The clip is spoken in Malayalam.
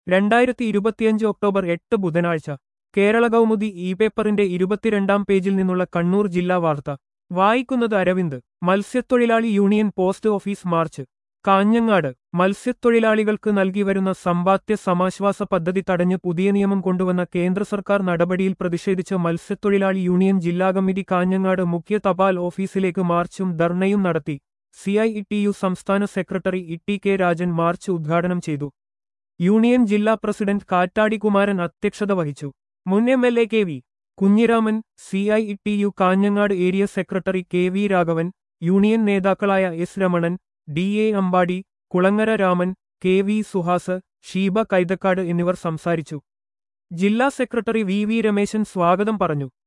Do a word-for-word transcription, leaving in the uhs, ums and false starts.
രണ്ടായിരത്തി ഇരുപത്തിയഞ്ച് ഒക്ടോബർ എട്ട് ബുധനാഴ്ച കേരള കൗമുദി ഇ പേപ്പറിന്റെ ഇരുപത്തിരണ്ടാം പേജിൽ നിന്നുള്ള കണ്ണൂർ ജില്ലാ വാർത്ത വായിക്കുന്നത് അരവിന്ദ്. മത്സ്യത്തൊഴിലാളി union post office march Kanhangad. മത്സ്യത്തൊഴിലാളികൾക്ക് നൽകിവരുന്ന സമ്പാദ്യ സമാശ്വാസ പദ്ധതി തടഞ്ഞ് പുതിയ നിയമം കൊണ്ടുവന്ന കേന്ദ്ര സർക്കാർ നടപടിയിൽ പ്രതിഷേധിച്ച് മത്സ്യത്തൊഴിലാളി യൂണിയൻ ജില്ലാ കമ്മിറ്റി കാഞ്ഞങ്ങാട് മുഖ്യ തപാൽ ഓഫീസിലേക്ക് മാർച്ചും ധർണയും നടത്തി. സി ഐ ടി യു സംസ്ഥാന secretary E T K Rajan march ഉദ്ഘാടനം ചെയ്തു. യൂണിയൻ ജില്ലാ പ്രസിഡന്റ് കാറ്റാടി കുമാരൻ അധ്യക്ഷത വഹിച്ചു. മുൻ M L A K V Kunhiraman, C I T U Kanhangad area secretary K V Raghavan, union നേതാക്കളായ S Ramanan, D A Ambadi, Kulangara Raman, K V Suhas, Sheeba Kaithakkad എന്നിവർ സംസാരിച്ചു. ജില്ലാ സെക്രട്ടറി വി വി രമേശൻ സ്വാഗതം പറഞ്ഞു.